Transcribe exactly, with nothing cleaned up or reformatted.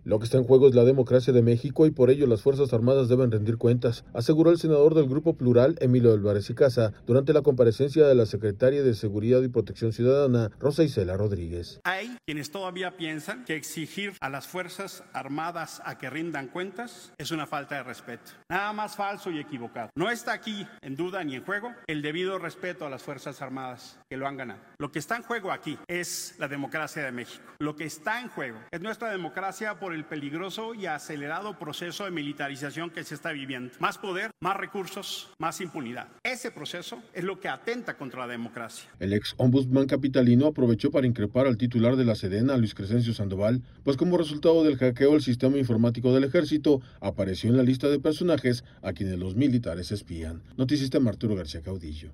Lo que está en juego es la democracia de México y por ello las Fuerzas Armadas deben rendir cuentas, aseguró el senador del Grupo Plural, Emilio Álvarez y Casa, durante la comparecencia de la secretaria de Seguridad y Protección Ciudadana, Rosa Isela Rodríguez. Hay quienes todavía piensan que exigir a las Fuerzas Armadas a que rindan cuentas es una falta de respeto. Nada más falso y equivocado. No está aquí en duda ni en juego el debido respeto a las Fuerzas Armadas que lo han ganado. Lo que está en juego aquí es la democracia de México. Lo que está en juego es nuestra democracia por el peligroso y acelerado proceso de militarización que se está viviendo. Más poder, más recursos, más impunidad. Ese proceso es lo que atenta contra la democracia. El ex ombudsman capitalino aprovechó para increpar al titular de la Sedena, Luis Crescencio Sandoval, pues como resultado del hackeo al sistema informático del ejército, apareció en la lista de personajes a quienes los militares espían. Noticista Arturo García Caudillo.